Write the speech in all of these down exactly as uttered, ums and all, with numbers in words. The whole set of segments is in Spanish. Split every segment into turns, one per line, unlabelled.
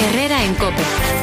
Herrera en COPE.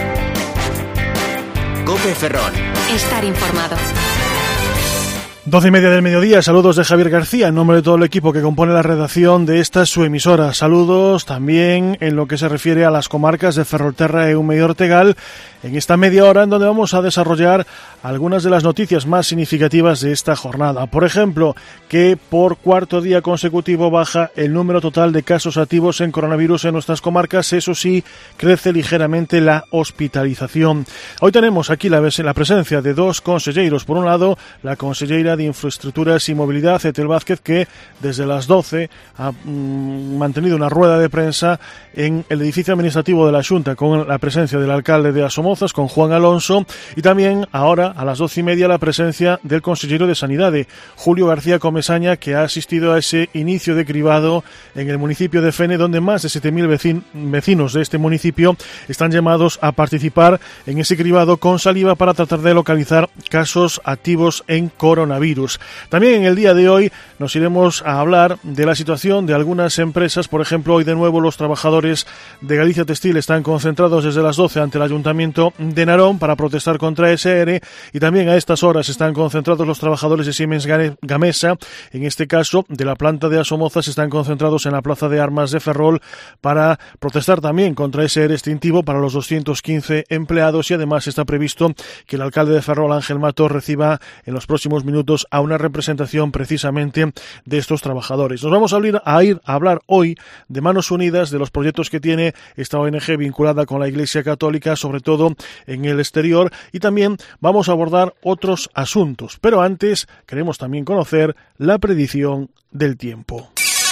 COPE Ferrol.
Estar informado.
Doce y media del mediodía, saludos de Javier García en nombre de todo el equipo que compone la redacción de esta su emisora. Saludos también en lo que se refiere a las comarcas de Ferrolterra, Eume y Ortegal, en esta media hora en donde vamos a desarrollar algunas de las noticias más significativas de esta jornada. Por ejemplo, que por cuarto día consecutivo baja el número total de casos activos en coronavirus en nuestras comarcas, eso sí, crece ligeramente la hospitalización. Hoy tenemos aquí la, la presencia de dos conselleiros. Por un lado, la consellera de Infraestructuras y Movilidad, Etel Vázquez, que desde las doce ha mm, mantenido una rueda de prensa en el edificio administrativo de la Xunta con la presencia del alcalde de Asomozas, con Juan Alonso, y también ahora a las doce y media la presencia del consejero de Sanidade, Julio García Comesaña, que ha asistido a ese inicio de cribado en el municipio de Fene, donde más de siete mil vecinos de este municipio están llamados a participar en ese cribado con saliva para tratar de localizar casos activos en coronavirus. También en el día de hoy nos iremos a hablar de la situación de algunas empresas. Por ejemplo, hoy de nuevo los trabajadores de Galicia Textil están concentrados desde las doce ante el Ayuntamiento de Narón para protestar contra E S R, y también a estas horas están concentrados los trabajadores de Siemens Gamesa, en este caso de la planta de Asomozas, están concentrados en la Plaza de Armas de Ferrol para protestar también contra E S R extintivo para los doscientos quince empleados, y además está previsto que el alcalde de Ferrol, Ángel Matos, reciba en los próximos minutos a una representación precisamente de estos trabajadores. Nos vamos a ir, a ir a hablar hoy de Manos Unidas, de los proyectos que tiene esta O N G vinculada con la Iglesia Católica, sobre todo en el exterior, y también vamos a abordar otros asuntos. Pero antes queremos también conocer la predicción del tiempo.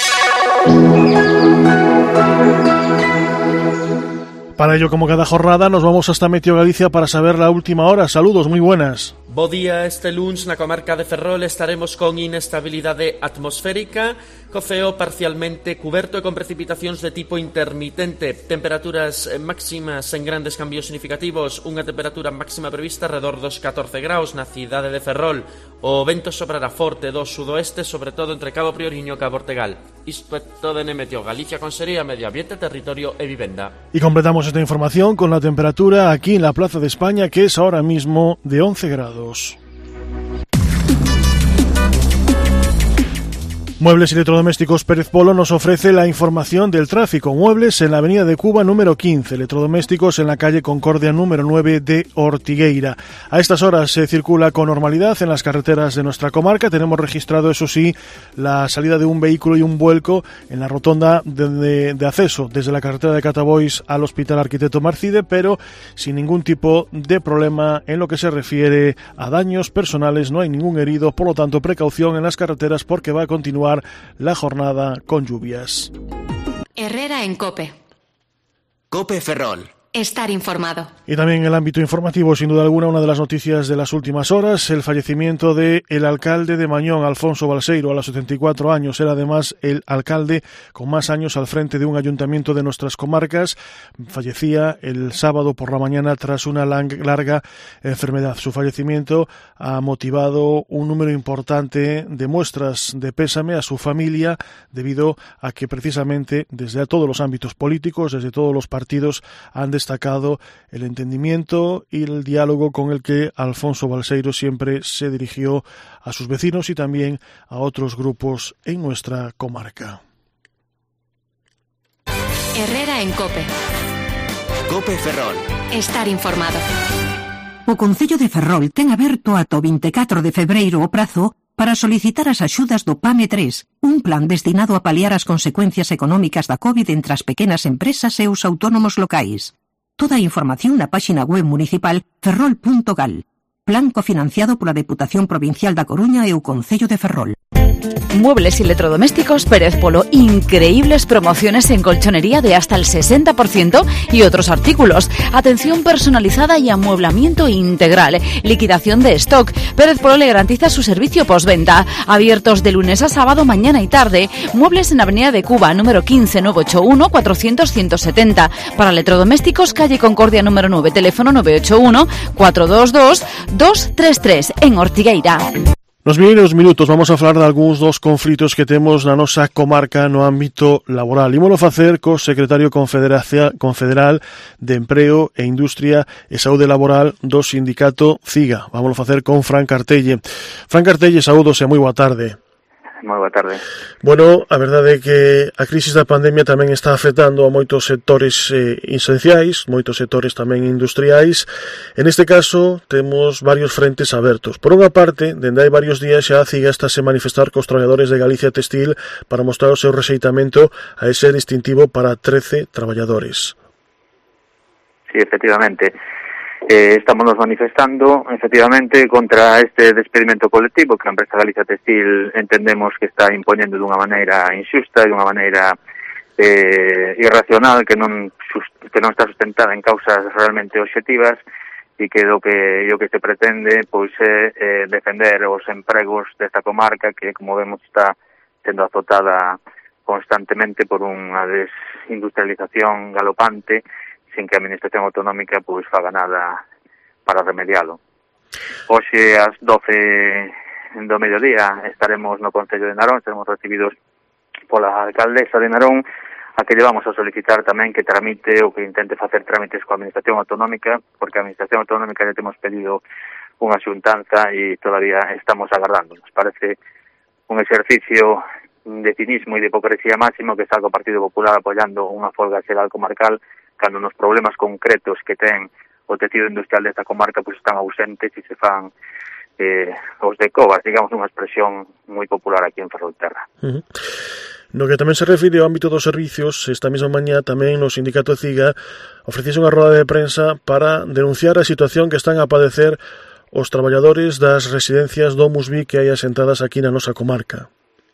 Para ello, como cada jornada, nos vamos hasta Meteo Galicia para saber la última hora. Saludos, muy buenas.
Bo día, este luns na comarca de Ferrol estaremos con inestabilidade atmosférica, co ceo parcialmente cuberto e con precipitacións de tipo intermitente, temperaturas máximas en grandes cambios significativos, unha temperatura máxima prevista alrededor dos catorce graus na cidade de Ferrol. O vento soprará forte do sudoeste, sobre todo entre Cabo Prioriño e Cabo Ortegal. Isto é todo en Meteo Galicia, Consellería Medio Ambiente, Territorio e Vivenda.
Y completamos esta información con la temperatura aquí en la Plaza de España, que es ahora mismo de once grados. Muebles y Electrodomésticos Pérez Polo nos ofrece la información del tráfico. Muebles en la avenida de Cuba número quince, electrodomésticos en la calle Concordia número nueve de Ortigueira. A estas horas se circula con normalidad en las carreteras de nuestra comarca. Tenemos registrado, eso sí, la salida de un vehículo y un vuelco en la rotonda de, de, de acceso desde la carretera de Catabois al Hospital Arquitecto Marcide, pero sin ningún tipo de problema en lo que se refiere a daños personales. No hay ningún herido, por lo tanto, precaución en las carreteras porque va a continuar la jornada con lluvias.
Herrera en COPE.
COPE Ferrol.
Estar informado.
Y también en el ámbito informativo, sin duda alguna, una de las noticias de las últimas horas, el fallecimiento de el alcalde de Mañón, Alfonso Balseiro, a los setenta y cuatro años. Era además el alcalde con más años al frente de un ayuntamiento de nuestras comarcas. Fallecía el sábado por la mañana tras una larga enfermedad. Su fallecimiento ha motivado un número importante de muestras de pésame a su familia, debido a que precisamente desde todos los ámbitos políticos, desde todos los partidos, han destacado el entendimiento y el diálogo con el que Alfonso Balseiro siempre se dirigió a sus vecinos y también a otros grupos en nuestra comarca.
Herrera en COPE.
COPE Ferrol.
Estar informado.
O Concello de Ferrol ten aberto ata o vinte e catro de febreiro o prazo para solicitar as axudas do PAME tres, un plan destinado a paliar as consecuencias económicas da COVID entre as pequenas empresas e os autónomos locais. Toda a información na páxina web municipal ferrol punto gal. Plan cofinanciado pola Deputación Provincial da Coruña e o Concello de Ferrol.
Muebles y Electrodomésticos Pérez Polo. Increíbles promociones en colchonería de hasta el sesenta por ciento y otros artículos. Atención personalizada y amueblamiento integral. Liquidación de stock. Pérez Polo le garantiza su servicio postventa. Abiertos de lunes a sábado, mañana y tarde. Muebles en Avenida de Cuba, número quince, nueve ocho uno, cuatrocientos, ciento setenta. Para electrodomésticos, calle Concordia número nueve, teléfono nueve ocho uno, cuatro dos dos, dos tres tres, en Ortigueira.
Nos vindos minutos vamos a falar de algúns dos conflitos que temos na nosa comarca no ámbito laboral. Ímolo facer co secretario confederal de Empreo e Industria e Saúde Laboral do sindicato CIGA. Vámoslo facer con Fran Cartelle. Fran Cartelle, saúdos e moi boa tarde.
Moi boa tarde.
Bueno, a verdade é que a crisis da pandemia tamén está afectando a moitos sectores eh, esenciais, moitos sectores tamén industriais. En este caso, temos varios frentes abertos. Por unha parte, dende hai varios días xa a CIGA está a manifestar cos traballadores de Galicia Textil para mostrar o seu rexeitamento a ese distintivo para trece traballadores.
Sí, efectivamente. Eh, estamos nos manifestando efectivamente contra este despedimento colectivo que a empresa Galicia Textil entendemos que está imponendo dunha maneira injusta e dunha maneira eh, irracional que non que non está sustentada en causas realmente obxectivas e que do que o que se pretende pois é eh, defender os empregos desta comarca que, como vemos, está sendo azotada constantemente por unha desindustrialización galopante sin que a Administración Autonómica pois faga nada para remedialo. Hoxe, ás doce do mediodía, estaremos no Concello de Narón, seremos recibidos pola alcaldesa de Narón, a que llevamos a solicitar tamén que tramite ou que intente facer trámites coa Administración Autonómica, porque a Administración Autonómica ya temos pedido unha xuntanza e todavía estamos agardando. Nos parece un exercicio de cinismo e de hipocresía máximo que salga o Partido Popular apoiando unha folga xeral comarcal cando nos problemas concretos que ten o tecido industrial desta comarca pois están ausentes e se fan eh, os de covas, digamos, unha expresión moi popular aquí en Ferrolterra.
Uh-huh. No que tamén se refire ao ámbito dos servicios, esta mesma mañá tamén no sindicato CIGA ofreciese unha roda de prensa para denunciar a situación que están a padecer os traballadores das residencias Domusvi que hai asentadas aquí na nosa comarca.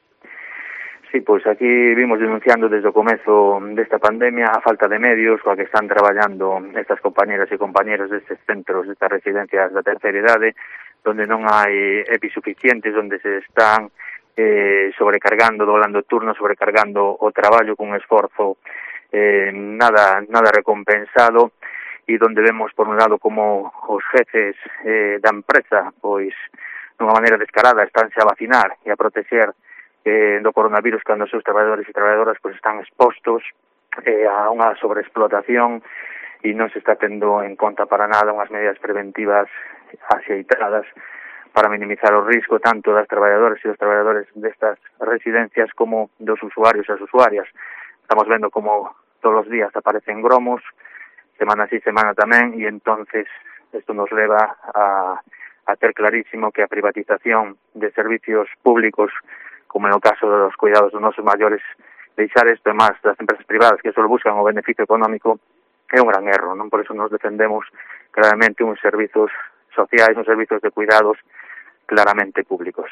Sí, pois aquí vimos denunciando desde o comezo desta pandemia a falta de medios coa que están traballando estas compañeras e compañeros destes centros, destas residencias da terceira idade, onde non hai E P I suficientes, onde se están eh, sobrecargando, doblando turnos, sobrecargando o traballo cun esforzo eh, nada nada recompensado, e onde vemos, por un lado, como os jefes eh, da empresa, pois, dunha maneira descarada, estánse a vacinar e a protexer Eh, do coronavirus cando os seus traballadores e traballadoras pues, están expostos eh, a unha sobreexplotación e non se está tendo en conta para nada unhas medidas preventivas axeitadas para minimizar o risco tanto das traballadoras e dos traballadores destas residencias como dos usuarios e as usuarias. Estamos vendo como todos os días aparecen gromos, semana sí, semana tamén, e entonces isto nos leva a, a ter clarísimo que a privatización de servicios públicos, como é o caso dos cuidados dos nosos maiores, deixar isto e máis das empresas privadas que só buscan o beneficio económico é un gran erro, non? Por eso nos defendemos claramente uns servizos sociais, uns servizos de cuidados claramente públicos.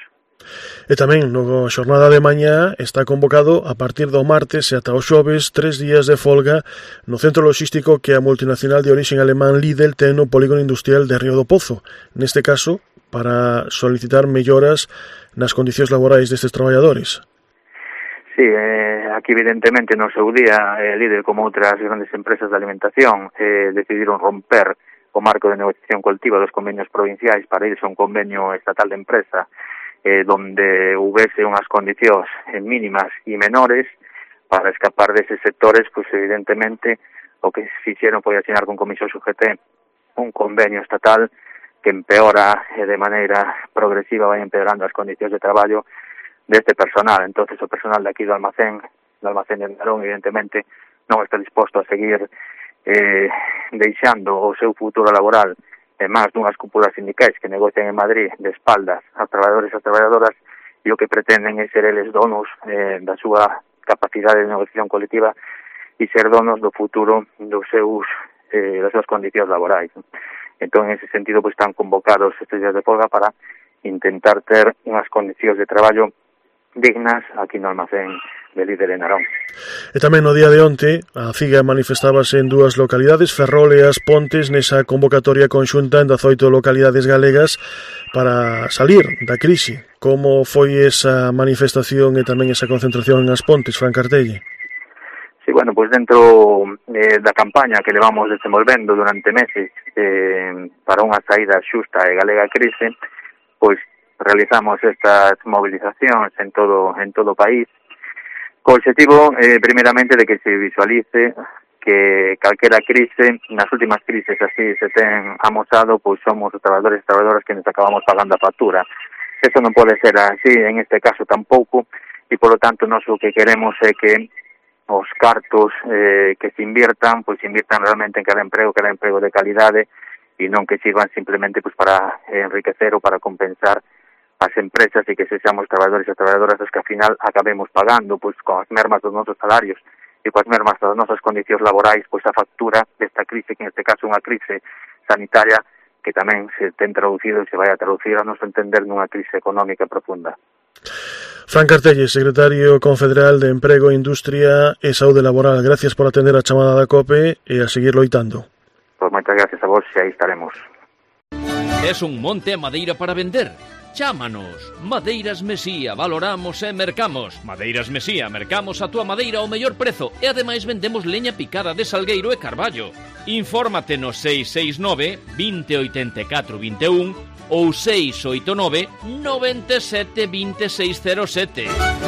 E tamén, no xornada de mañá, está convocado a partir do martes e ata o xoves tres días de folga no centro logístico que a multinacional de orixen alemán Lidl ten no polígono industrial de Río do Pozo. Neste caso, para solicitar melloras nas condicións laborais destes traballadores.
Sí, eh, aquí evidentemente no seu día eh, Lidl, como outras grandes empresas de alimentación, eh, decidiron romper o marco de negociación colectiva dos convenios provinciais para irse a un convenio estatal de empresa eh, donde houvese unhas condicións eh, mínimas e menores para escapar deses sectores, pois evidentemente o que fixeron foi asinar con Comisión X G T un convenio estatal que empeora eh, de maneira progresiva, vai empeorando as condicións de traballo deste personal. Entonces o personal de aquí do almacén, do almacén de Narón, evidentemente non está disposto a seguir eh, deixando o seu futuro laboral en máis dunhas cúpulas sindicais que negocian en Madrid de espaldas aos traballadores e as traballadoras, e o que pretenden é ser eles donos eh, da súa capacidade de negociación colectiva e ser donos do futuro dos seus, eh, das súas condicións laborais. Entón, en ese sentido, pues, están convocados estes días de folga para intentar ter unhas condicións de traballo dignas aquí no almacén de Lidl en Narón.
E tamén no día de onte, a CIGA manifestábase en dúas localidades, Ferrol e As Pontes, nesa convocatoria conxunta en dezoito localidades galegas para salir da crise. Como foi esa manifestación e tamén esa concentración en As Pontes, Fran Cartelle?
Sí, bueno, pues dentro eh, da campaña que levamos desenvolvendo durante meses eh, para unha saída xusta e galega a crise, pois realizamos estas movilizacións en todo en todo o país, co objetivo, eh, primeramente, de que se visualice que calquera crise, nas últimas crises así se ten amosado, pois somos os traballadores e traballadoras que nos acabamos pagando a factura. Eso non pode ser así, en este caso tampouco, e polo tanto nós o que queremos é que os cartos eh, que se inviertan, pois se inviertan realmente en cada emprego, cada emprego de calidade, e non que sirvan simplemente pois para enriquecer ou para compensar as empresas e que sexamos traballadores e traballadoras os que ao final acabemos pagando pois con as mermas dos nosos salarios e coas mermas das nosas condicións laborais, pois a factura desta crise, que en este caso é unha crise sanitaria que tamén se ten traducido e se vai a traducir a noso entender nunha crise económica profunda.
Fran Cartelles, secretario confederal de Emprego, Industria e Saúde Laboral, gracias por atender a chamada da COPE e a seguir loitando.
Pois moitas gracias a vos e aí estaremos.
Es un monte a madeira para vender? Chámanos. Madeiras Mesía, valoramos e mercamos. Madeiras Mesía, mercamos a túa madeira ao mellor prezo e ademais vendemos leña picada de salgueiro e carballo. Infórmate no seis seis nove, vinte, oitenta e catro, vinte e un ou seis oito nove, noventa e sete, vinte e seis cero sete.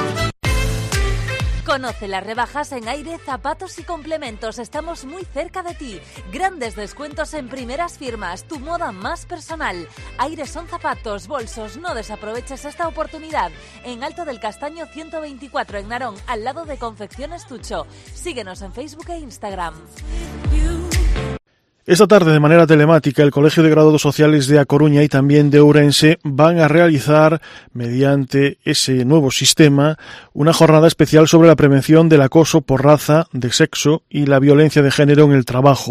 Conoce las rebajas en Aire, zapatos y complementos. Estamos muy cerca de ti. Grandes descuentos en primeras firmas. Tu moda más personal. Aire son zapatos, bolsos. No desaproveches esta oportunidad. En Alto del Castaño ciento veinticuatro en Narón, al lado de Confecciones Tucho. Síguenos en Facebook e Instagram.
Esta tarde, de manera telemática, el Colegio de Graduados Sociales de A Coruña y también de Ourense van a realizar, mediante ese nuevo sistema, una jornada especial sobre la prevención del acoso por raza, de sexo y la violencia de género en el trabajo.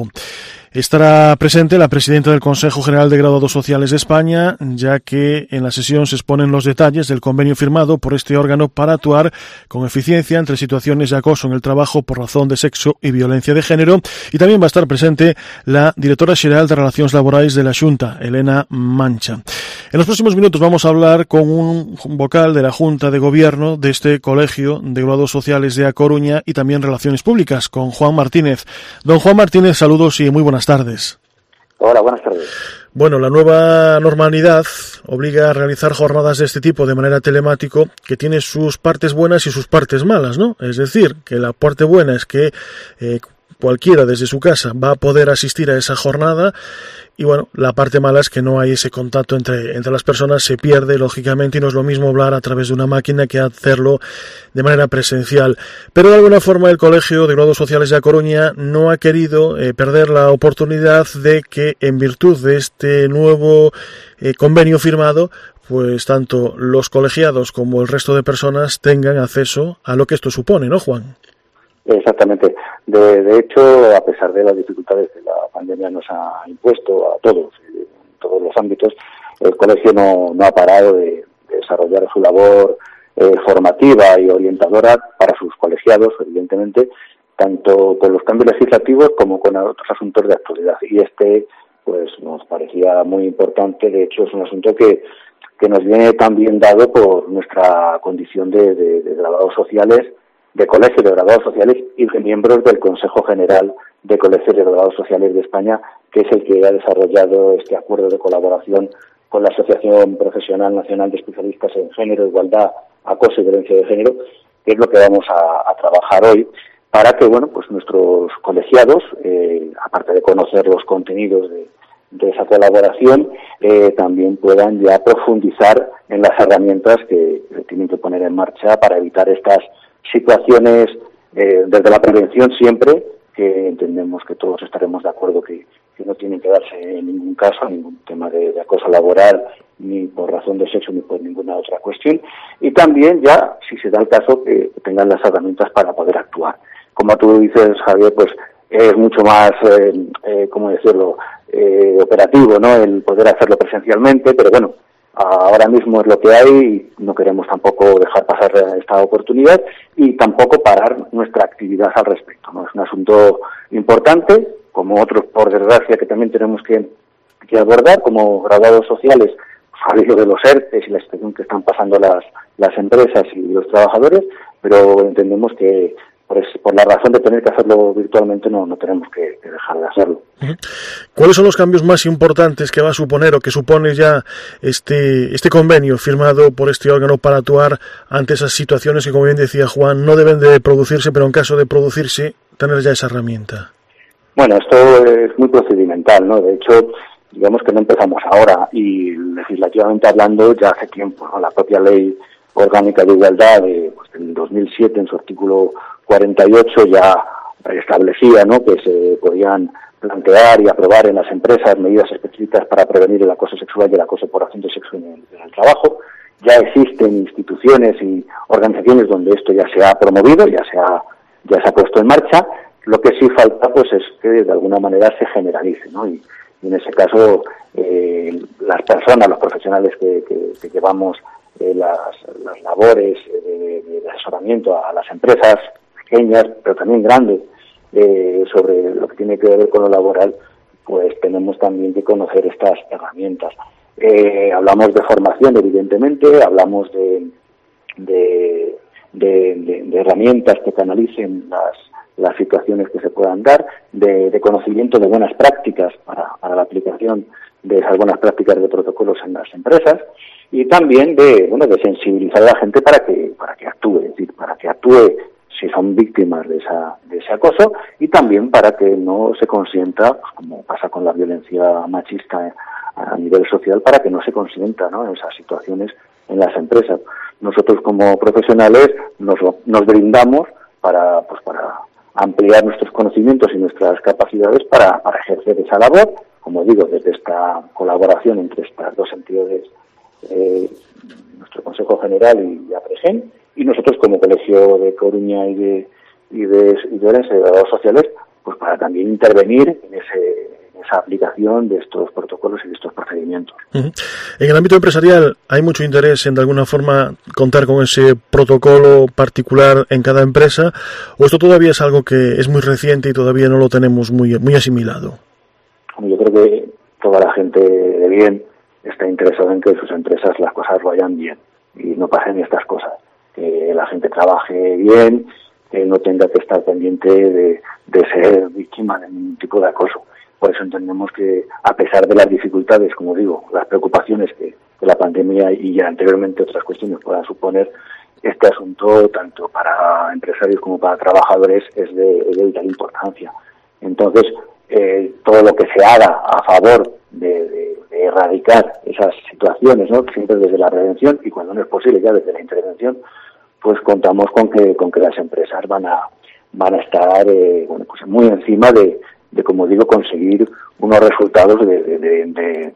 Estará presente la presidenta del Consejo General de Graduados Sociales de España, ya que en la sesión se exponen los detalles del convenio firmado por este órgano para actuar con eficiencia entre situaciones de acoso en el trabajo por razón de sexo y violencia de género. Y también va a estar presente la directora xeral de Relacións Laborais de la Xunta, Elena Mancha. En los próximos minutos vamos a hablar con un vocal de la Junta de Gobierno de este Colegio de Graduados Sociales de A Coruña y también Relaciones Públicas, con Juan Martínez. Don Juan Martínez, saludos y muy buenas tardes.
Hola, buenas tardes.
Bueno, la nueva normalidad obliga a realizar jornadas de este tipo de manera telemático, que tiene sus partes buenas y sus partes malas, ¿no? Es decir, que la parte buena es que eh, cualquiera desde su casa va a poder asistir a esa jornada. Y bueno, la parte mala es que no hay ese contacto entre, entre las personas, se pierde lógicamente, y no es lo mismo hablar a través de una máquina que hacerlo de manera presencial. Pero de alguna forma el Colegio de Graduados Sociales de A Coruña no ha querido eh, perder la oportunidad de que, en virtud de este nuevo eh, convenio firmado, pues tanto los colegiados como el resto de personas tengan acceso a lo que esto supone, ¿no, Juan?
Exactamente. De, de hecho, a pesar de las dificultades que la pandemia nos ha impuesto a todos, en todos los ámbitos, el colegio no, no ha parado de, de desarrollar su labor eh, formativa y orientadora para sus colegiados, evidentemente, tanto con los cambios legislativos como con otros asuntos de actualidad. Y este, pues, nos parecía muy importante. De hecho, es un asunto que, que nos viene también dado por nuestra condición de, de, de graduados sociales, de Colegios de Graduados Sociales y de miembros del Consejo General de Colegios de Graduados Sociales de España, que es el que ha desarrollado este acuerdo de colaboración con la Asociación Profesional Nacional de Especialistas en Género, Igualdad, Acoso y Violencia de Género, que es lo que vamos a, a trabajar hoy, para que, bueno, pues nuestros colegiados, eh, aparte de conocer los contenidos de, de esa colaboración, eh, también puedan ya profundizar en las herramientas que se tienen que poner en marcha para evitar estas situaciones eh, desde la prevención siempre, que entendemos que todos estaremos de acuerdo que, que no tienen que darse en ningún caso, ningún tema de, de acoso laboral, ni por razón de sexo, ni por ninguna otra cuestión, y también ya, si se da el caso, que tengan las herramientas para poder actuar. Como tú dices, Javier, pues es mucho más, eh, eh, ¿cómo decirlo?, eh, operativo, ¿no?, el poder hacerlo presencialmente, pero bueno, ahora mismo es lo que hay y no queremos tampoco dejar pasar esta oportunidad y tampoco parar nuestra actividad al respecto, ¿no? Es un asunto importante, como otros, por desgracia, que también tenemos que, que abordar como graduados sociales, al hilo de los ERTEs y la situación que están pasando las, las empresas y los trabajadores, pero entendemos que, por, es, por la razón de tener que hacerlo virtualmente no, no tenemos que, que dejar de hacerlo.
¿Cuáles son los cambios más importantes que va a suponer o que supone ya este, este convenio firmado por este órgano para actuar ante esas situaciones que, como bien decía Juan, no deben de producirse, pero en caso de producirse, tener ya esa herramienta?
Bueno, esto es muy procedimental, ¿no? De hecho, digamos que no empezamos ahora y legislativamente hablando ya hace tiempo, ¿no? La propia Ley Orgánica de Igualdad de, pues, del dos mil siete, en su artículo cuarenta y ocho, ya establecía, ¿no?, que se podían plantear y aprobar en las empresas medidas específicas para prevenir el acoso sexual y el acoso por razón de sexo en el, en el trabajo. Ya existen instituciones y organizaciones donde esto ya se ha promovido, ya se ha, ya se ha puesto en marcha. Lo que sí falta, pues, es que de alguna manera se generalice, ¿no? Y, y en ese caso, eh, las personas, los profesionales que, que, que llevamos eh, las, las labores de, de asesoramiento a las empresas pequeñas, pero también grandes, eh, sobre lo que tiene que ver con lo laboral, pues tenemos también que conocer estas herramientas. Eh, hablamos de formación, evidentemente, hablamos de, de, de, de, de herramientas que canalicen las las situaciones que se puedan dar, de, de conocimiento de buenas prácticas para, para la aplicación de esas buenas prácticas de protocolos en las empresas, y también de, bueno, de sensibilizar a la gente para que, para que actúe, es decir, para que actúe si son víctimas de esa, de ese acoso, y también para que no se consienta, pues, como pasa con la violencia machista a nivel social, para que no se consienta, ¿no?, esas situaciones en las empresas. Nosotros como profesionales nos, nos brindamos para, pues para ampliar nuestros conocimientos y nuestras capacidades para, para ejercer esa labor, como digo, desde esta colaboración entre estas dos entidades, eh, nuestro Consejo General y APREGEN, y nosotros como Colegio de Coruña y de y de, y de Orense, de Educadores Sociales, pues para también intervenir en ese esa aplicación de estos protocolos y de estos procedimientos.
Uh-huh. En el ámbito empresarial, ¿hay mucho interés en de alguna forma contar con ese protocolo particular en cada empresa, o esto todavía es algo que es muy reciente y todavía no lo tenemos muy, muy asimilado?
Yo creo que toda la gente de bien está interesada en que sus empresas las cosas vayan bien y no pasen estas cosas, que la gente trabaje bien, que no tenga que estar pendiente de, de ser víctima de ningún tipo de acoso. Por eso entendemos que, a pesar de las dificultades, como digo, las preocupaciones que, que la pandemia y ya anteriormente otras cuestiones puedan suponer, este asunto, tanto para empresarios como para trabajadores, es de, de vital importancia. Entonces, eh, todo lo que se haga a favor de, de, de erradicar esas situaciones, ¿no?, siempre desde la prevención y, cuando no es posible, ya desde la intervención, pues contamos con que con que las empresas van a van a estar eh, bueno, pues muy encima de de, como digo, conseguir unos resultados de, de, de, de,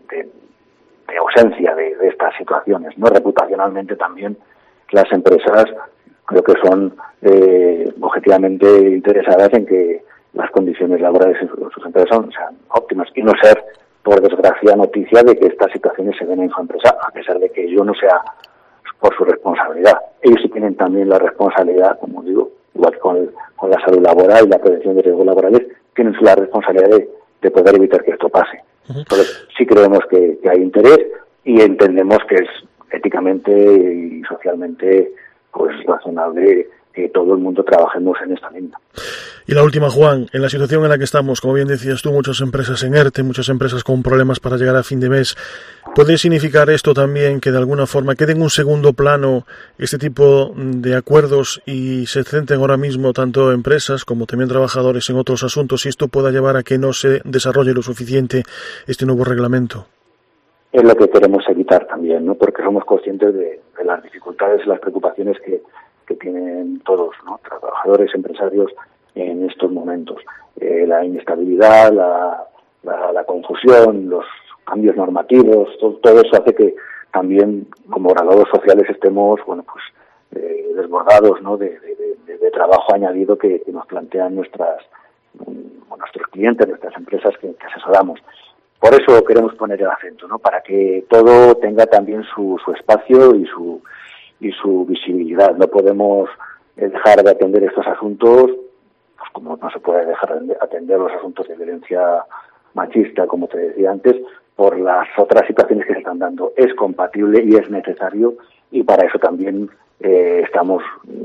de ausencia de, de estas situaciones, ¿no? Reputacionalmente también las empresas creo que son eh, objetivamente interesadas en que las condiciones laborales en sus empresas son, sean óptimas, y no ser, por desgracia, noticia de que estas situaciones se den en su empresa, a pesar de que ello no sea por su responsabilidad. Ellos sí tienen también la responsabilidad, como digo, igual que con, el, con la salud laboral y la prevención de riesgos laborales, tienen la responsabilidad de, de poder evitar que esto pase. Entonces, sí creemos que, que hay interés y entendemos que es éticamente y socialmente pues razonable que todo el mundo trabajemos en esta línea.
Y la última, Juan, en la situación en la que estamos, como bien decías tú, muchas empresas en ERTE, muchas empresas con problemas para llegar a fin de mes, ¿puede significar esto también que de alguna forma quede en un segundo plano este tipo de acuerdos y se centren ahora mismo tanto empresas como también trabajadores en otros asuntos, y esto pueda llevar a que no se desarrolle lo suficiente este nuevo reglamento?
Es lo que queremos evitar también, ¿no?, porque somos conscientes de, de las dificultades y las preocupaciones que, que tienen todos, ¿no?, trabajadores, empresarios, en estos momentos. Eh, la inestabilidad, la, la, la confusión, los cambios normativos, todo, todo eso hace que también como oradores sociales estemos, bueno, pues eh, desbordados, ¿no?, de, de, de, de trabajo añadido que, que nos plantean nuestras um, nuestros clientes, nuestras empresas que, que asesoramos. Por eso queremos poner el acento, ¿no?, para que todo tenga también su, su espacio y su y su visibilidad. No podemos dejar de atender estos asuntos, pues como no se puede dejar de atender los asuntos de violencia machista, como te decía antes, por las otras situaciones que se están dando. Es compatible y es necesario, y para eso también eh, estamos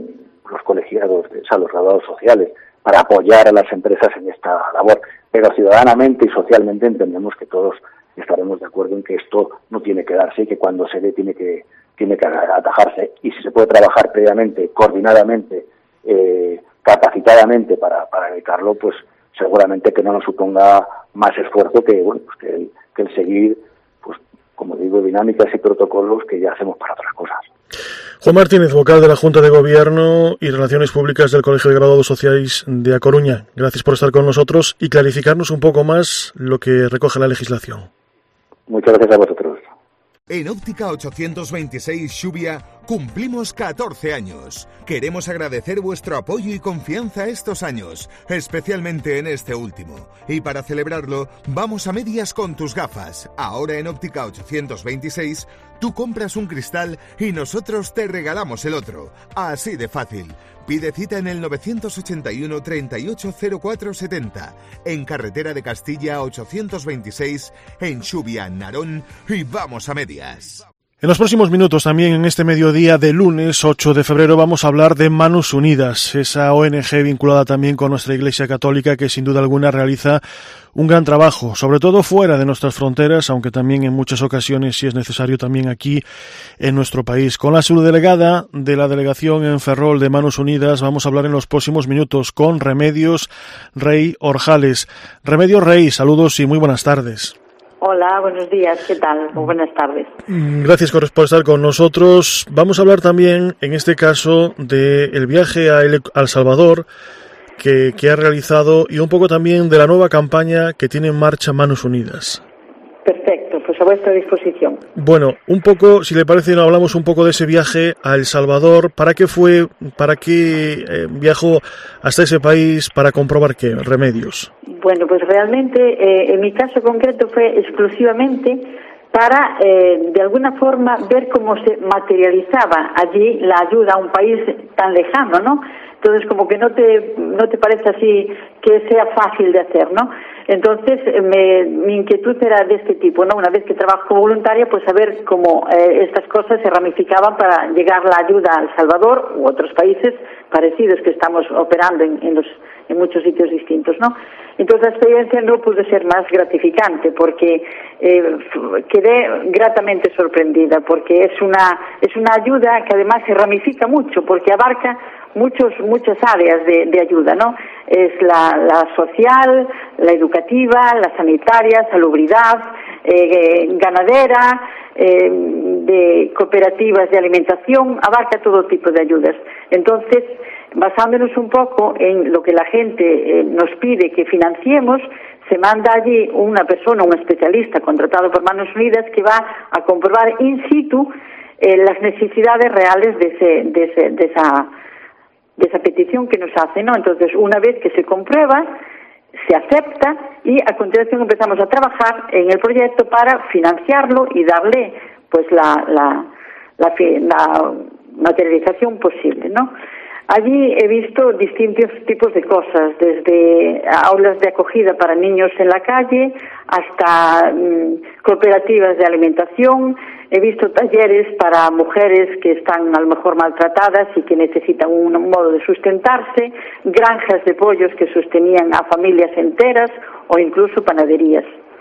los colegiados, o sea, los graduados sociales, para apoyar a las empresas en esta labor. Pero ciudadanamente y socialmente entendemos que todos estaremos de acuerdo en que esto no tiene que darse y que cuando se dé tiene que tiene que atajarse. Y si se puede trabajar previamente, coordinadamente, eh, capacitadamente para, para evitarlo, pues seguramente que no nos suponga más esfuerzo que, bueno, pues que, el, que el seguir, pues como digo, dinámicas y protocolos que ya hacemos para otras cosas.
Juan Martínez, vocal de la Junta de Gobierno y Relaciones Públicas del Colegio de Graduados Sociales de A Coruña. Gracias por estar con nosotros y clarificarnos un poco más lo que recoge la legislación.
Muchas gracias a vosotros.
En Óptica ochocientos veintiséis Xubia cumplimos catorce años. Queremos agradecer vuestro apoyo y confianza estos años, especialmente en este último. Y para celebrarlo, vamos a medias con tus gafas. Ahora en Óptica ochocientos veintiséis, tú compras un cristal y nosotros te regalamos el otro. Así de fácil. Pide cita en el novecientos ochenta y uno treinta y ocho cero cuatro setenta, en Carretera de Castilla ochocientos veintiséis, en Xubia, Narón, y vamos a medias.
En los próximos minutos, también en este mediodía de lunes ocho de febrero, vamos a hablar de Manos Unidas, esa O N G vinculada también con nuestra Iglesia Católica que sin duda alguna realiza un gran trabajo, sobre todo fuera de nuestras fronteras, aunque también en muchas ocasiones, si es necesario, también aquí en nuestro país. Con la subdelegada de la delegación en Ferrol de Manos Unidas vamos a hablar en los próximos minutos con Remedios Rey Orjales. Remedios Rey, saludos y muy buenas tardes.
Hola, buenos días, ¿qué tal? Buenas tardes.
Gracias por estar con nosotros. Vamos a hablar también, en este caso, del viaje a El Salvador que, que ha realizado y un poco también de la nueva campaña que tiene en marcha Manos Unidas.
Perfecto, pues a vuestra disposición.
Bueno, un poco, si le parece, hablamos un poco de ese viaje a El Salvador. ¿Para qué fue, para qué eh, viajó hasta ese país? ¿Para comprobar qué? Remedios.
Bueno, pues realmente, eh, en mi caso concreto fue exclusivamente para, eh, de alguna forma, ver cómo se materializaba allí la ayuda a un país tan lejano, ¿no? Entonces, como que no te no te parece así que sea fácil de hacer, ¿no? Entonces, me, mi inquietud era de este tipo, ¿no? Una vez que trabajo como voluntaria, pues saber cómo eh, estas cosas se ramificaban para llegar la ayuda a El Salvador u otros países parecidos que estamos operando en, en los en muchos sitios distintos, ¿no? Entonces la experiencia no pudo ser más gratificante porque eh, quedé gratamente sorprendida porque es una es una ayuda que además se ramifica mucho porque abarca muchos muchas áreas de, de ayuda, ¿no? Es la, la social, la educativa, la sanitaria, salubridad, eh, ganadera, eh, de cooperativas de alimentación, abarca todo tipo de ayudas. Entonces, basándonos un poco en lo que la gente eh, nos pide que financiemos, se manda allí una persona, un especialista contratado por Manos Unidas que va a comprobar in situ eh, las necesidades reales de, ese, de, ese, de esa de esa petición que nos hace, ¿no? Entonces, una vez que se comprueba, se acepta y a continuación empezamos a trabajar en el proyecto para financiarlo y darle pues la la, la, la materialización posible, ¿no? Allí he visto distintos tipos de cosas, desde aulas de acogida para niños en la calle hasta mmm, cooperativas de alimentación. He visto talleres para mujeres que están a lo mejor maltratadas y que necesitan un modo de sustentarse, granjas de pollos que sostenían a familias enteras o incluso panaderías.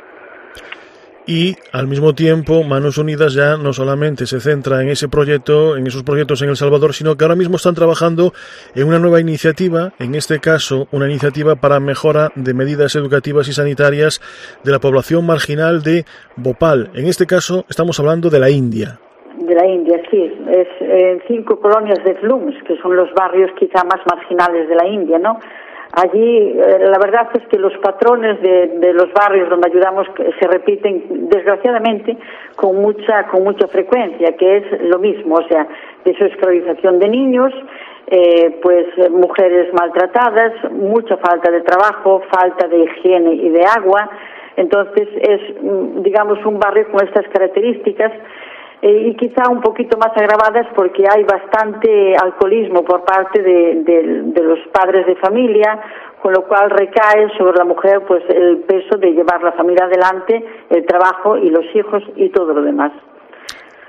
Y al mismo tiempo Manos Unidas ya no solamente se centra en ese proyecto, en esos proyectos en El Salvador, sino que ahora mismo están trabajando en una nueva iniciativa, en este caso una iniciativa para mejora de medidas educativas y sanitarias de la población marginal de Bhopal. En este caso estamos hablando de la India.
De la India, sí, es en cinco colonias de slums, que son los barrios quizá más marginales de la India, ¿no? Allí, eh, la verdad es que los patrones de, de los barrios donde ayudamos se repiten, desgraciadamente, con mucha con mucha frecuencia, que es lo mismo, o sea, desescolarización de niños, eh, pues mujeres maltratadas, mucha falta de trabajo, falta de higiene y de agua. Entonces, es, digamos, un barrio con estas características. Eh, y quizá un poquito más agravadas porque hay bastante alcoholismo por parte de, de, de los padres de familia, con lo cual recae sobre la mujer pues el peso de llevar la familia adelante, el trabajo y los hijos y todo lo demás.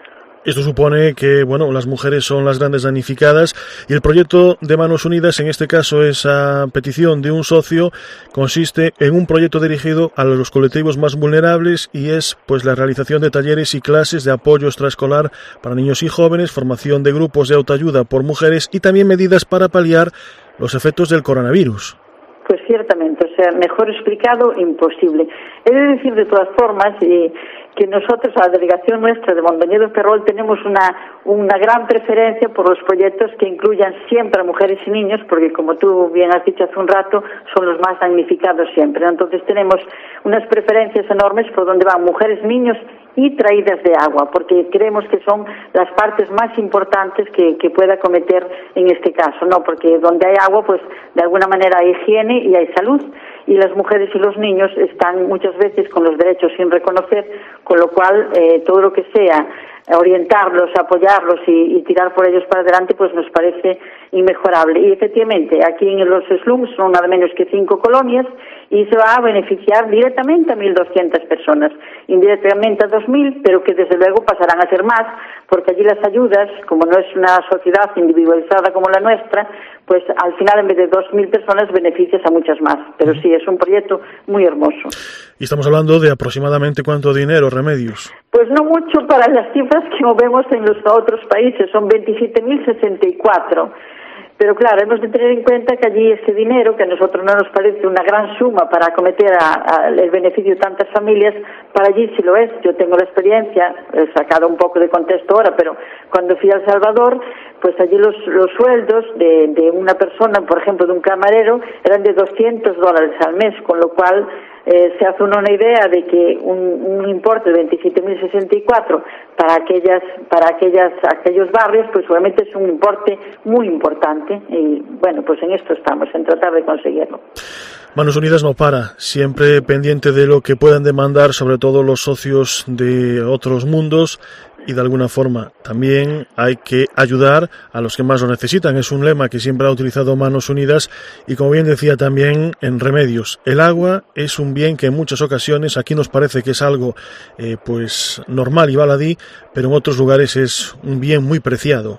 Esto supone que, bueno, las mujeres son las grandes damnificadas y el proyecto de Manos Unidas, en este caso esa petición de un socio, consiste en un proyecto dirigido a los colectivos más vulnerables y es pues la realización de talleres y clases de apoyo extraescolar para niños y jóvenes, formación de grupos de autoayuda por mujeres y también medidas para paliar los efectos del coronavirus.
Pues ciertamente, o sea, mejor explicado, imposible. He de decir de todas formas eh, que nosotros, a la delegación nuestra de Mondoñedo Ferrol, tenemos una, una gran preferencia por los proyectos que incluyan siempre a mujeres y niños, porque como tú bien has dicho hace un rato, son los más damnificados siempre. Entonces tenemos unas preferencias enormes por donde van mujeres, niños y traídas de agua, porque creemos que son las partes más importantes que, que pueda cometer en este caso, ¿no? Porque donde hay agua, pues de alguna manera hay higiene y hay salud, y las mujeres y los niños están muchas veces con los derechos sin reconocer, con lo cual eh, todo lo que sea orientarlos, apoyarlos y, y tirar por ellos para adelante, pues nos parece inmejorable. Y efectivamente, aquí en los slums son nada menos que cinco colonias y se va a beneficiar directamente a mil doscientas personas, indirectamente a dos mil, pero que desde luego pasarán a ser más, porque allí las ayudas, como no es una sociedad individualizada como la nuestra, pues al final en vez de dos mil personas beneficias a muchas más. Pero sí, es un proyecto muy hermoso.
Y estamos hablando de aproximadamente cuánto dinero, Remedios.
Pues no mucho para las cifras que vemos en los otros países, son veintisiete mil sesenta y cuatro. Pero claro, hemos de tener en cuenta que allí ese dinero, que a nosotros no nos parece una gran suma para acometer a, a el beneficio de tantas familias, para allí sí lo es. Yo tengo la experiencia, he sacado un poco de contexto ahora, pero cuando fui a El Salvador, pues allí los, los sueldos de, de una persona, por ejemplo, de un camarero, eran de doscientos dólares al mes, con lo cual eh, se hace uno una idea de que un, un importe de veintisiete mil sesenta y cuatro para aquellas para aquellas aquellos barrios, pues obviamente es un importe muy importante y bueno, pues en esto estamos, en tratar de conseguirlo.
Manos Unidas no para, siempre pendiente de lo que puedan demandar, sobre todo los socios de otros mundos, y de alguna forma también hay que ayudar a los que más lo necesitan. Es un lema que siempre ha utilizado Manos Unidas y, como bien decía también en Remedios, el agua es un bien que en muchas ocasiones aquí nos parece que es algo eh, pues normal y baladí, pero en otros lugares es un bien muy preciado.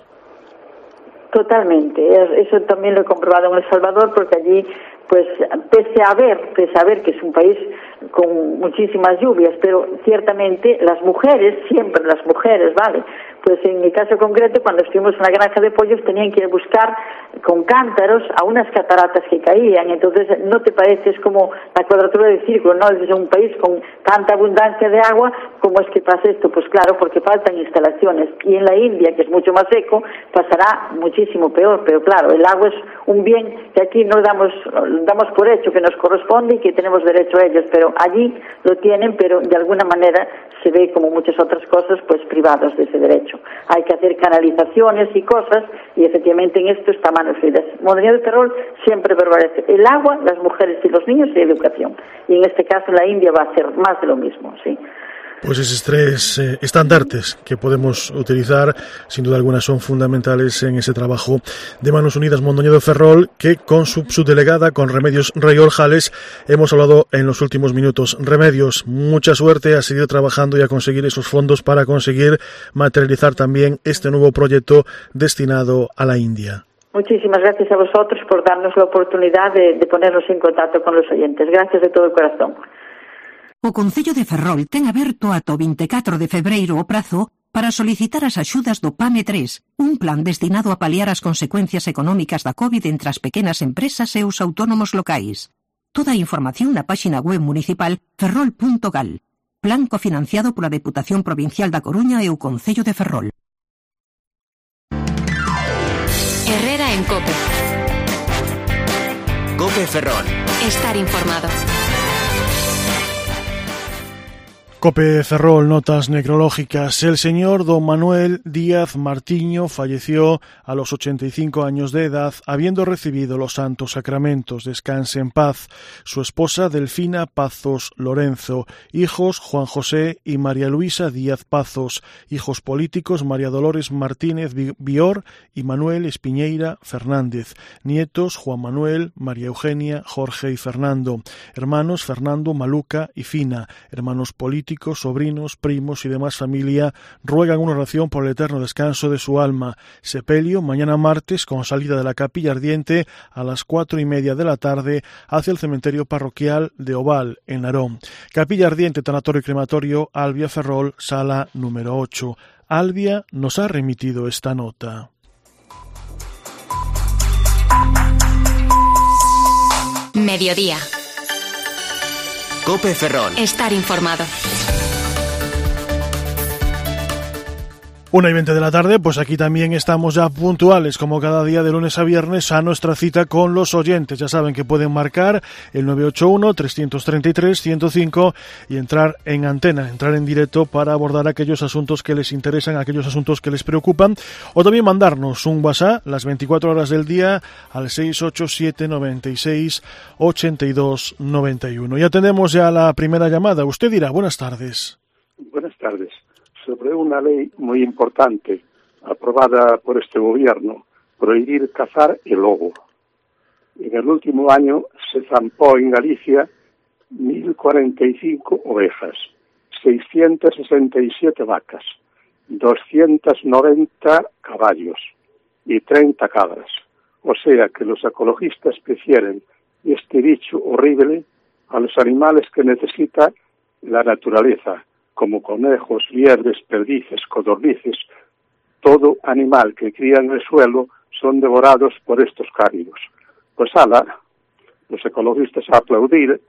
Totalmente, eso también lo he comprobado en El Salvador, porque allí, pues, pese a ver, pese a ver que es un país con muchísimas lluvias, pero ciertamente las mujeres, siempre las mujeres, ¿vale? Pues en mi caso concreto, cuando estuvimos en la granja de pollos, tenían que ir a buscar con cántaros a unas cataratas que caían. Entonces, no te parece, es como la cuadratura del círculo, ¿no? Es un país con tanta abundancia de agua, ¿cómo es que pasa esto? Pues claro, porque faltan instalaciones. Y en la India, que es mucho más seco, pasará muchísimo peor. Pero claro, el agua es un bien que aquí no damos, damos por hecho, que nos corresponde y que tenemos derecho a ellos. Pero allí lo tienen, pero de alguna manera se ve, como muchas otras cosas, pues privados de ese derecho. Hay que hacer canalizaciones y cosas, y efectivamente en esto está Manos Unidas. Mondoñedo Ferrol siempre prevalece el agua, las mujeres y los niños y educación. Y en este caso la India va a ser más de lo mismo, sí.
Pues esos tres eh, estandartes que podemos utilizar, sin duda alguna, son fundamentales en ese trabajo de Manos Unidas Mondoñedo Ferrol, que con su subdelegada, con Remedios Rey-Orjales, hemos hablado en los últimos minutos. Remedios, mucha suerte a seguir trabajando y a conseguir esos fondos para conseguir materializar también este nuevo proyecto destinado a la India.
Muchísimas gracias a vosotros por darnos la oportunidad de, de ponernos en contacto con los oyentes. Gracias de todo el corazón.
O Concello de Ferrol ten aberto ata o veinticuatro de febreiro o prazo para solicitar as axudas do PAME tres, un plan destinado a paliar as consecuencias económicas da COVID entre as pequenas empresas e os autónomos locais. Toda a información na páxina web municipal ferrol punto gal. Plan cofinanciado pola Deputación Provincial da Coruña e o Concello de Ferrol.
Herrera en COPE.
COPE Ferrol.
Estar informado.
COPE Ferrol, notas necrológicas. El señor don Manuel Díaz Martiño falleció a los ochenta y cinco años de edad, habiendo recibido los santos sacramentos. Descanse en paz. Su esposa Delfina Pazos Lorenzo. Hijos Juan José y María Luisa Díaz Pazos. Hijos políticos María Dolores Martínez Bior y Manuel Espiñeira Fernández. Nietos Juan Manuel, María Eugenia, Jorge y Fernando. Hermanos Fernando, Maluca y Fina. Hermanos políticos políticos, sobrinos, primos y demás familia ruegan una oración por el eterno descanso de su alma. Sepelio mañana martes con salida de la Capilla Ardiente a las cuatro y media de la tarde hacia el cementerio parroquial de Oval, en Narón. Capilla Ardiente, tanatorio y crematorio, Albia Ferrol, sala número ocho. Albia nos ha remitido esta nota.
Mediodía.
COPE Ferrol.
Estar informado.
Una y veinte de la tarde, pues aquí también estamos ya puntuales, como cada día de lunes a viernes, a nuestra cita con los oyentes. Ya saben que pueden marcar el nueve ocho uno, tres tres tres, uno cero cinco y entrar en antena, entrar en directo para abordar aquellos asuntos que les interesan, aquellos asuntos que les preocupan, o también mandarnos un WhatsApp las veinticuatro horas del día al seis ocho siete, noventa y seis, ochenta y dos, noventa y uno. Ya tenemos ya la primera llamada. Usted dirá, buenas tardes.
Buenas tardes. Sobre una ley muy importante aprobada por este gobierno, prohibir cazar el lobo. En el último año se zampó en Galicia mil cuarenta y cinco ovejas, seiscientas sesenta y siete vacas, doscientos noventa caballos y treinta cabras. O sea que los ecologistas prefieren este bicho horrible a los animales que necesita la naturaleza, como conejos, liebres, perdices, codornices. Todo animal que cría en el suelo son devorados por estos cánidos. Pues ala, los ecologistas a aplaudir,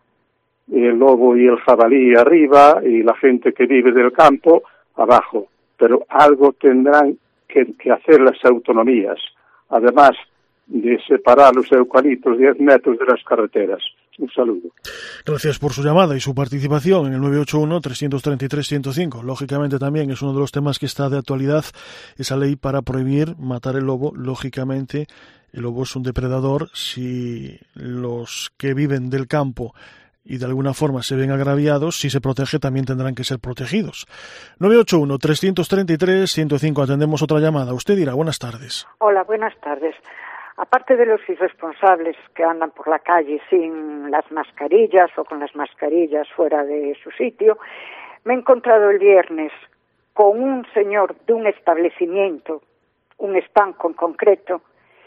el lobo y el jabalí arriba y la gente que vive del campo abajo. Pero algo tendrán que, que hacer las autonomías, además de separar los eucaliptos diez metros de las carreteras. Un saludo.
Gracias por su llamada y su participación en el nueve ocho uno, tres tres tres, uno cero cinco. Lógicamente también es uno de los temas que está de actualidad, esa ley para prohibir matar el lobo. Lógicamente el lobo es un depredador. Si los que viven del campo y de alguna forma se ven agraviados, si se protege también tendrán que ser protegidos. nueve ocho uno, tres tres tres, uno cero cinco. Atendemos otra llamada. Usted dirá, buenas tardes.
Hola, buenas tardes. Aparte de los irresponsables que andan por la calle sin las mascarillas o con las mascarillas fuera de su sitio, me he encontrado el viernes con un señor de un establecimiento, un estanco en concreto,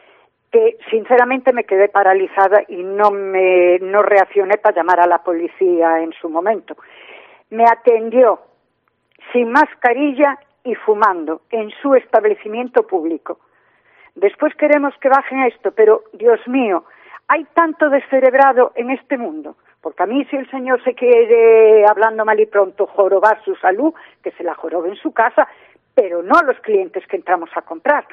que sinceramente me quedé paralizada y no me no reaccioné para llamar a la policía en su momento. Me atendió sin mascarilla y fumando en su establecimiento público. Después queremos que bajen esto, pero, Dios mío, hay tanto descerebrado en este mundo, porque a mí si el señor se quiere, hablando mal y pronto, jorobar su salud, que se la jorobe en su casa, pero no a los clientes que entramos a comprar.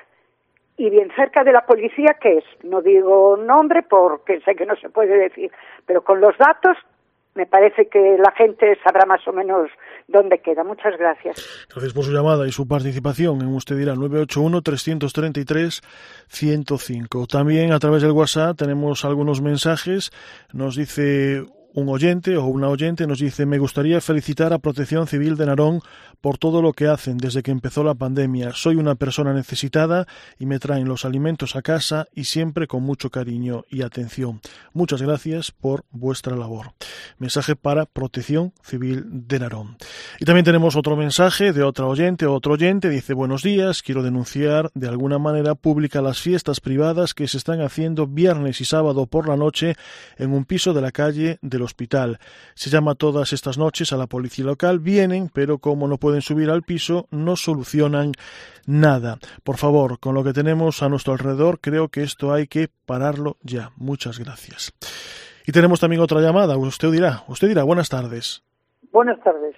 Y bien cerca de la policía, ¿qué es? No digo nombre porque sé que no se puede decir, pero con los datos me parece que la gente sabrá más o menos dónde queda. Muchas gracias.
Gracias por su llamada y su participación en Usted dirá nueve ocho uno, tres tres tres, uno cero cinco. También a través del WhatsApp tenemos algunos mensajes. Nos dice un oyente o una oyente, nos dice: me gustaría felicitar a Protección Civil de Narón por todo lo que hacen desde que empezó la pandemia. Soy una persona necesitada y me traen los alimentos a casa y siempre con mucho cariño y atención. Muchas gracias por vuestra labor. Mensaje para Protección Civil de Narón. Y también tenemos otro mensaje de otra oyente o otro oyente. Dice: buenos días, quiero denunciar de alguna manera pública las fiestas privadas que se están haciendo viernes y sábado por la noche en un piso de la calle del hospital. Se llama todas estas noches a la policía local, vienen, pero como no pueden subir al piso, no solucionan nada. Por favor, con lo que tenemos a nuestro alrededor, creo que esto hay que pararlo ya. Muchas gracias. Y tenemos también otra llamada. Usted dirá, usted dirá, buenas tardes.
Buenas tardes.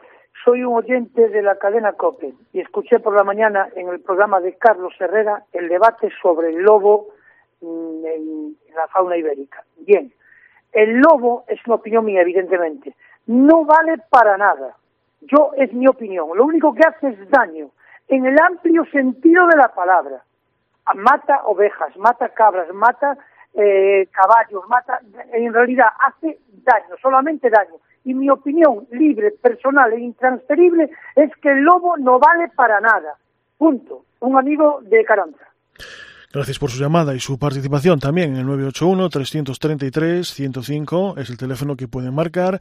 Soy un oyente de la cadena COPE y escuché por la mañana en el programa de Carlos Herrera el debate sobre el lobo en, en la fauna ibérica. Bien, el lobo, es una opinión mía, evidentemente, no vale para nada. Yo, es mi opinión. Lo único que hace es daño, en el amplio sentido de la palabra. Mata ovejas, mata cabras, mata eh, caballos, mata... En realidad hace daño, solamente daño. Y mi opinión libre, personal e intransferible es que el lobo no vale para nada. Punto. Un amigo de Carranza.
Gracias por su llamada y su participación también en el nueve ocho uno, tres tres tres, cero cinco es el teléfono que pueden marcar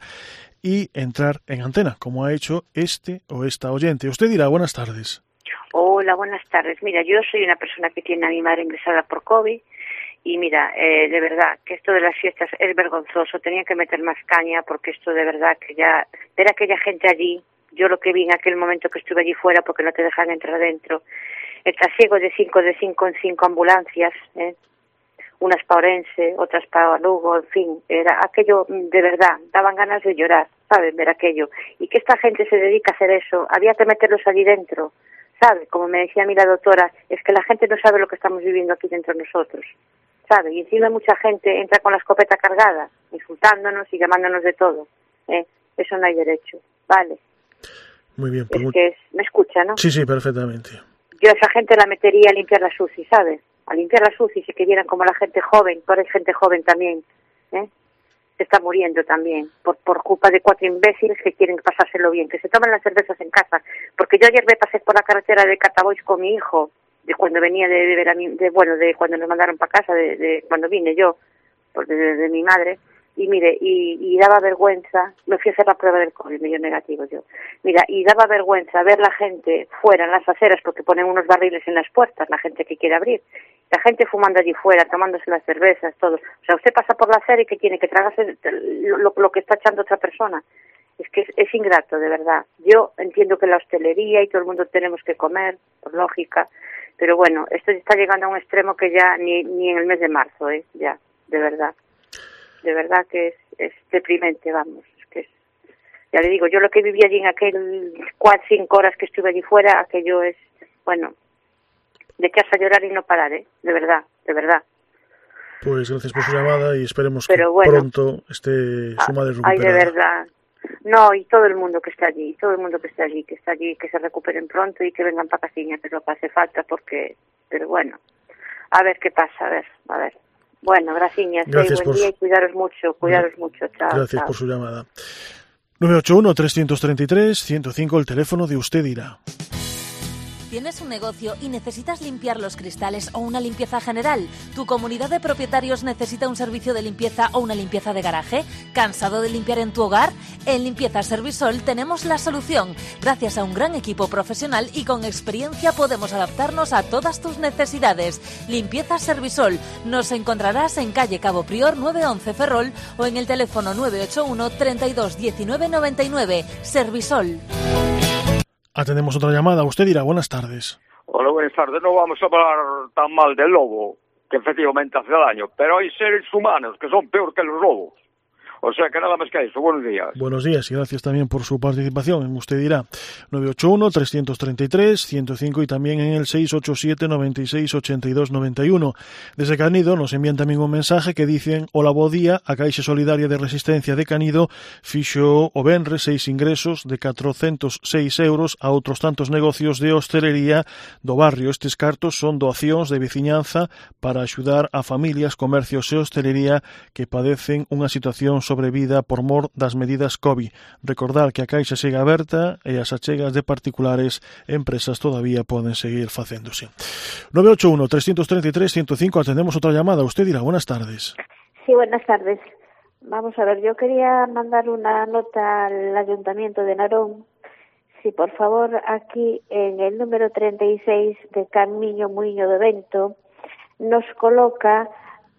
y entrar en antena, como ha hecho este o esta oyente. Usted dirá, buenas tardes.
Hola, buenas tardes. Mira, yo soy una persona que tiene a mi madre ingresada por COVID y mira, eh, de verdad que esto de las fiestas es vergonzoso. Tenía que meter más caña porque esto de verdad que ya... Ver a aquella gente allí, yo lo que vi en aquel momento que estuve allí fuera porque no te dejan entrar adentro, el trasiego de cinco de cinco en cinco ambulancias, ¿eh? Unas para Orense, otras para Lugo, en fin, era aquello de verdad, daban ganas de llorar, ¿sabes? Ver aquello. Y que esta gente se dedica a hacer eso, había que meterlos allí dentro, ¿sabes? Como me decía a mí la doctora, es que la gente no sabe lo que estamos viviendo aquí dentro de nosotros, ¿sabes? Y encima mucha gente entra con la escopeta cargada, insultándonos y llamándonos de todo, ¿eh? Eso no hay derecho, ¿vale?
Muy bien. Pues
es
muy...
que es, me escucha, ¿no?
Sí, sí, perfectamente.
Yo a esa gente la metería a limpiar la SUCI, ¿sabes? A limpiar la SUCI, si que vieran como la gente joven, pero hay gente joven también, ¿eh? Se está muriendo también, por por culpa de cuatro imbéciles que quieren pasárselo bien, que se toman las cervezas en casa. Porque yo ayer me pasé por la carretera de Catabois con mi hijo, de cuando venía de, de ver a mi, de, bueno, de cuando nos mandaron para casa, de, de cuando vine yo, por de, de, de mi madre, y mire, y, y daba vergüenza, me fui a hacer la prueba del COVID, me dio negativo yo, mira, y daba vergüenza ver la gente fuera en las aceras, porque ponen unos barriles en las puertas, la gente que quiere abrir, la gente fumando allí fuera, tomándose las cervezas, todo. O sea, usted pasa por la acera y que tiene que tragarse lo, lo, lo que está echando otra persona. Es que es, es ingrato, de verdad. Yo entiendo que la hostelería y todo el mundo tenemos que comer, por lógica, pero bueno, esto está llegando a un extremo que ya ni, ni en el mes de marzo, ¿eh? Ya, de verdad. De verdad que es, es deprimente, vamos. Es que es, ya le digo, yo lo que viví allí en aquel cuatro, cinco horas que estuve allí fuera, aquello es, bueno, de echarse a llorar y no parar, ¿eh? De verdad, de verdad.
Pues gracias por su llamada y esperemos
Pero
que
bueno,
pronto esté su madre recuperada.
Ay, de verdad. No, y todo el mundo que está allí, todo el mundo que está allí, que está allí, que se recuperen pronto y que vengan para Casiña, que es lo que hace falta, porque, pero bueno, a ver qué pasa, a ver, a ver. Bueno, gracias,
gracias
buen
por
día
su...
y cuidaros mucho, cuidaros mucho, chao.
Gracias
chao.
por su llamada. nueve ocho uno, tres tres tres, cero cinco, el teléfono de Usted Dirá.
¿Tienes un negocio y necesitas limpiar los cristales o una limpieza general? ¿Tu comunidad de propietarios necesita un servicio de limpieza o una limpieza de garaje? ¿Cansado de limpiar en tu hogar? En Limpieza Servisol tenemos la solución. Gracias a un gran equipo profesional y con experiencia podemos adaptarnos a todas tus necesidades. Limpieza Servisol. Nos encontrarás en calle Cabo Prior nueve once Ferrol o en el teléfono nueve ocho uno, treinta y dos, diecinueve, noventa y nueve. Servisol.
Atendemos otra llamada. Usted dirá, buenas tardes.
Hola, buenas tardes. No vamos a hablar tan mal del lobo, que efectivamente hace daño, pero hay seres humanos que son peor que los lobos. O sea que nada más que eso. Buenos días.
Buenos días y gracias también por su participación en Usted Dirá. nueve ocho uno, tres tres tres, cero cinco y también en el seis ocho siete, noventa y seis, ochenta y dos, noventa y uno. Desde Canido nos envían también un mensaje que dicen: hola, bo día, a Caixa Solidaria de Resistencia de Canido fixo o venre seis ingresos de catrocentos seis euros a outros tantos negocios de hostelería do barrio. Estes cartos son doacións de veciñanza para axudar a familias, comercios e hostelería que padecen unha situación sobrevida por mor das medidas COVID. Recordar que a Caixa sigue aberta e as achegas de particulares e empresas todavía poden seguir facéndose. nueve ocho uno, tres tres tres, cero cinco, atendemos otra llamada. Usted dirá, buenas tardes.
Sí, buenas tardes. Vamos a ver, yo quería mandar una nota al Ayuntamiento de Narón. Si por favor aquí en el número treinta y seis de Camiño Muiño do Vento nos coloca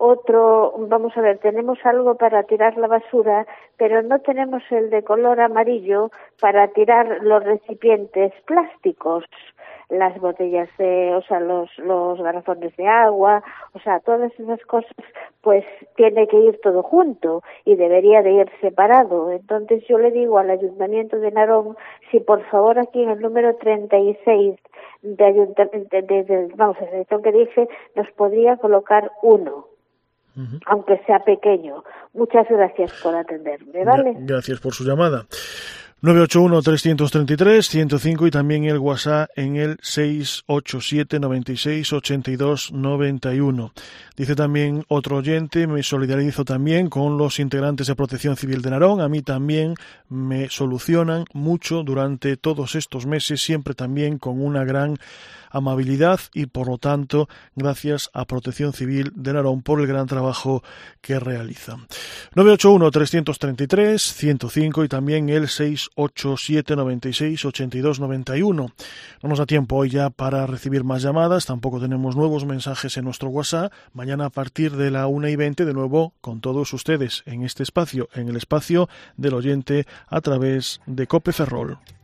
otro, vamos a ver, tenemos algo para tirar la basura, pero no tenemos el de color amarillo para tirar los recipientes plásticos, las botellas de, o sea, los, los garrafones de agua, o sea, todas esas cosas, pues tiene que ir todo junto y debería de ir separado. Entonces yo le digo al Ayuntamiento de Narón, si por favor aquí en el número treinta y seis de Ayuntamiento, de, de, de, vamos a ver, que dice, nos podría colocar uno. Uh-huh. Aunque sea pequeño. Muchas gracias por atenderme, ¿vale?
Gracias por su llamada. nueve ocho uno, tres tres tres, cero cinco y también el WhatsApp en el seis ocho siete, noventa y seis, ochenta y dos, noventa y uno. Dice también otro oyente: me solidarizo también con los integrantes de Protección Civil de Narón. A mí también me solucionan mucho durante todos estos meses, siempre también con una gran amabilidad y, por lo tanto, gracias a Protección Civil de Narón por el gran trabajo que realiza. nueve ocho uno, tres tres tres, ciento cinco y también el seis ocho siete, noventa y seis, ochenta y dos, noventa y uno. No nos da tiempo hoy ya para recibir más llamadas, tampoco tenemos nuevos mensajes en nuestro WhatsApp. Mañana a partir de la una y veinte, de nuevo con todos ustedes en este espacio, en el espacio del oyente a través de COPE Ferrol.